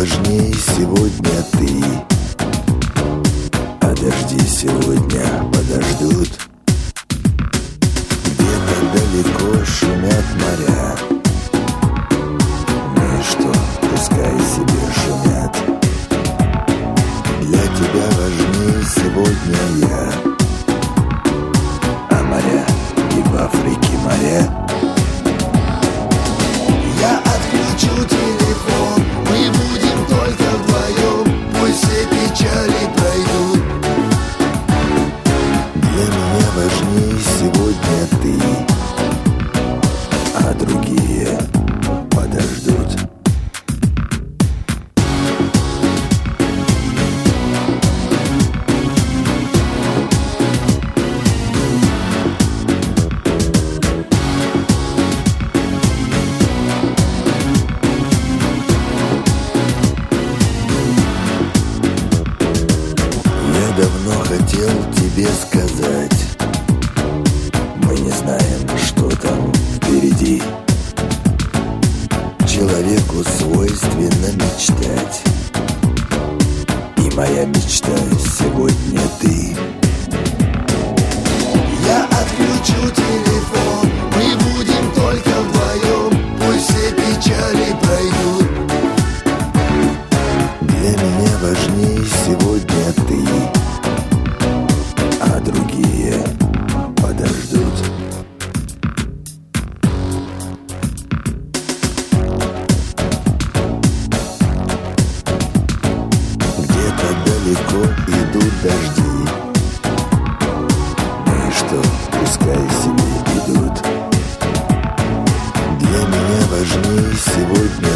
важнее сегодня ты. А дожди сегодня подождут. Где-то далеко шумят моря. Ну и что, пускай себе шумят. Для тебя важнее сегодня я. А моря и в Африке моря. Я отключу телефон, мы будем только вдвоем. Пусть все печали пройдут. Для меня важнее сегодня ты, а другие подождут. Давно хотел тебе сказать, мы не знаем, что там впереди. Человеку свойственно мечтать, и моя мечта сегодня ты. Я отключу телефон, мы будем только вдвоем. Пусть все печали пройдут. Для меня важнее сегодня ты, а другие подождут. Где-то далеко идут дожди. Ну и что, пускай себе идут. Для меня важнее сегодня